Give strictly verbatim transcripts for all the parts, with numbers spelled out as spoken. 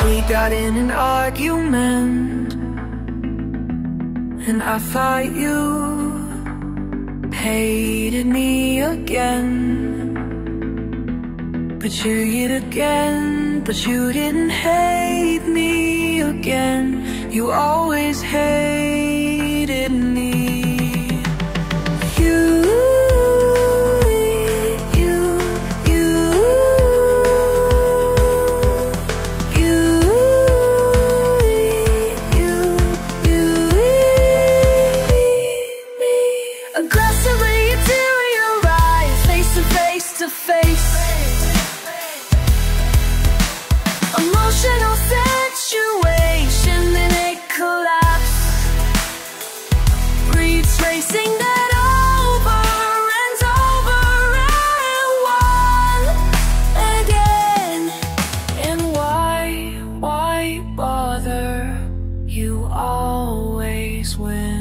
We got in an argument, and I thought you hated me again. But you did again, but you didn't hate me again. You always hated me. You emotional situation and it collapsed, retracing that over and over and one again. And why, why bother? You always win.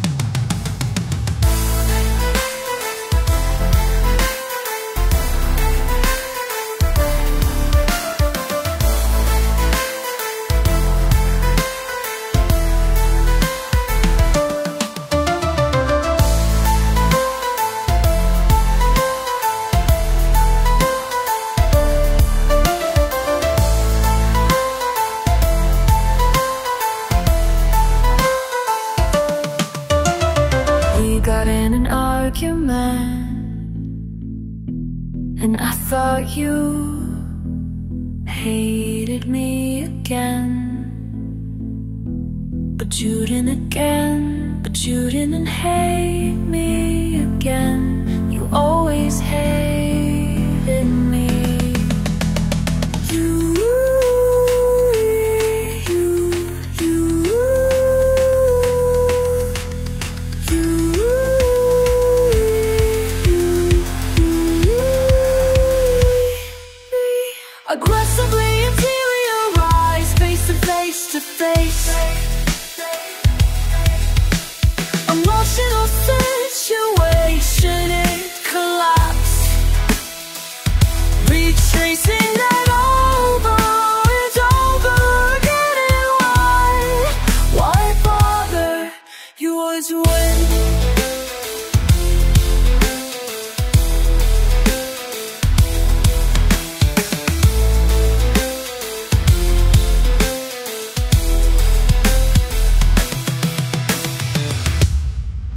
Got in an argument, and I thought you hated me again. But you didn't again, but you didn't hate me again. You always hated me. Aggressively interiorize, face to face to face. Emotional situation, it collapsed, retracing that over and over again. And why, why bother? You always win.